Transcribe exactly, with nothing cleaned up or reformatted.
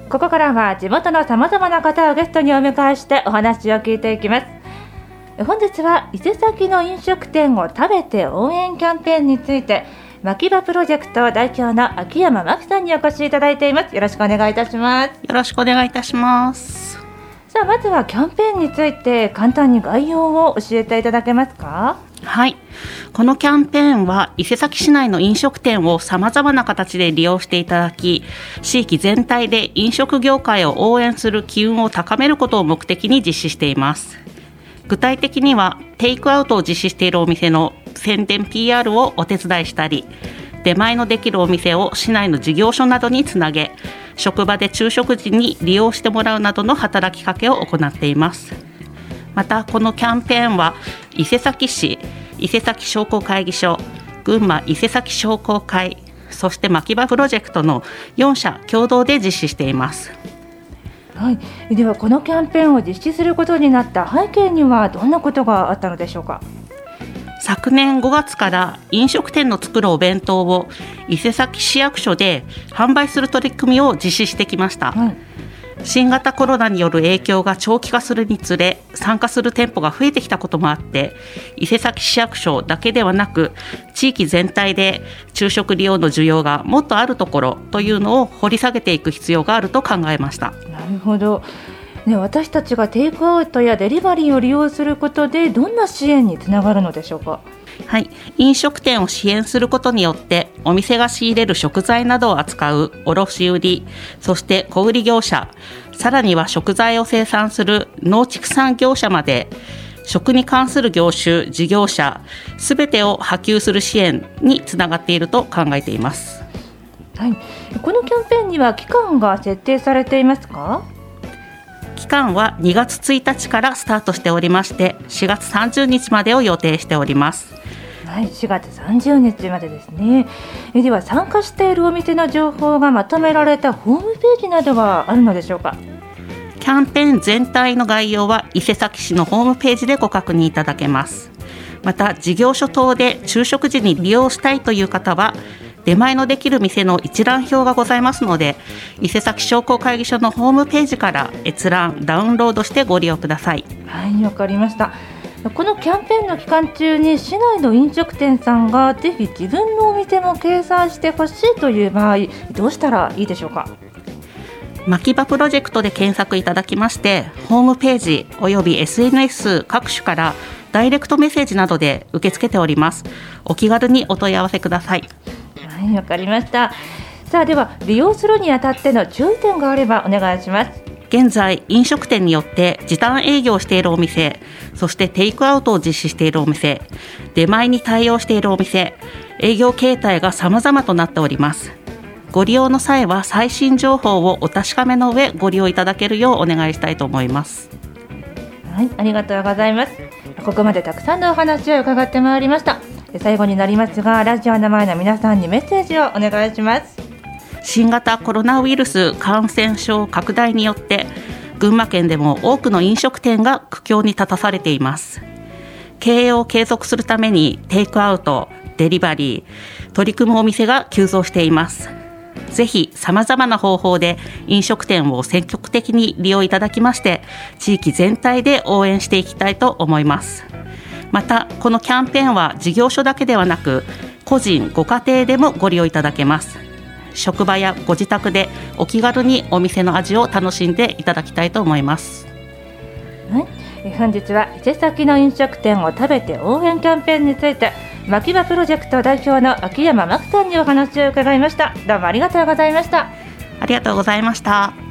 ここからは地元のさまざまな方をゲストにお迎えしてお話を聞いていきます。本日は伊勢崎の飲食店を食べて応援キャンペーンについて、牧場プロジェクト代表の秋山真紀さんにお越しいただいています。よろしくお願いいたします。 よろしくお願いいたします。 さあ、まずはキャンペーンについて簡単に概要を教えていただけますか？ はい、このキャンペーンは伊勢崎市内の飲食店をさまざまな形で利用していただき、地域全体で飲食業界を応援する機運を高めることを目的に実施しています。具体的にはテイクアウトを実施しているお店の宣伝 ピーアール をお手伝いしたり、出前のできるお店を市内の事業所などにつなげ、職場で昼食時に利用してもらうなどの働きかけを行っています。またこのキャンペーンは伊勢崎市、伊勢崎商工会議所、群馬伊勢崎商工会、そして牧場プロジェクトのよん社共同で実施しています。 はい、ではこのキャンペーンを実施することになった背景にはどんなことがあったのでしょうか？ 昨年ごがつから飲食店の作るお弁当を伊勢崎市役所で販売する取り組みを実施してきました。はい、新型コロナによる影響が長期化するにつれ、参加する店舗が増えてきたこともあって、伊勢崎市役所だけではなく地域全体で昼食利用の需要がもっとあるところというのを掘り下げていく必要があると考えました。 なるほど、ね、私たちがテイクアウトやデリバリーを利用することでどんな支援につながるのでしょうか？ はい、飲食店を支援することによってお店が仕入れる食材などを扱う卸売、そして小売業者、さらには食材を生産する農畜産業者まで食に関する業種、事業者すべてを波及する支援につながっていると考えています。 はい、このキャンペーンには期間が設定されていますか？ 期間はにがつついたちからスタートしておりまして、しがつさんじゅうにちまでを予定しております。 はい、しがつさんじゅうにちまでですね。えでは参加しているお店の情報がまとめられたホームページなどはあるのでしょうか？ キャンペーン全体の概要は伊勢崎市のホームページでご確認いただけます。また事業所等で昼食時に利用したいという方は出前のできる店の一覧表がございますので、伊勢崎商工会議所のホームページから閲覧ダウンロードしてご利用ください。 はい、わかりました。このキャンペーンの期間中に市内の飲食店さんがぜひ自分のお店も掲載してほしいという場合、どうしたらいいでしょうか？ 牧場プロジェクトで検索いただきまして、ホームページおよび エスエヌエス 各種からダイレクトメッセージなどで受け付けております。お気軽にお問い合わせください。 はい、わかりました。さあ、では利用するにあたっての注意点があればお願いします。 現在飲食店によって時短営業しているお店、そしてテイクアウトを実施しているお店、出前に対応しているお店、営業形態が様々となっております。ご利用の際は最新情報をお確かめの上ご利用いただけるようお願いしたいと思います。 はい、ありがとうございます。ここまでたくさんのお話を伺ってまいりました。最後になりますが、ラジオの前の皆さんにメッセージをお願いします。 新型コロナウイルス感染症拡大によって群馬県でも多くの飲食店が苦境に立たされています。経営を継続するためにテイクアウト、デリバリー、取り組むお店が急増しています。ぜひ様々な方法で飲食店を積極的に利用いただきまして、地域全体で応援していきたいと思います。またこのキャンペーンは事業所だけではなく個人ご家庭でもご利用いただけます。職場やご自宅でお気軽にお店の味を楽しんでいただきたいと思います。 はい、本日は伊勢崎の飲食店を食べて応援キャンペーンについて牧場プロジェクト代表の秋山真紀さんにお話を伺いました。どうもありがとうございました。 ありがとうございました。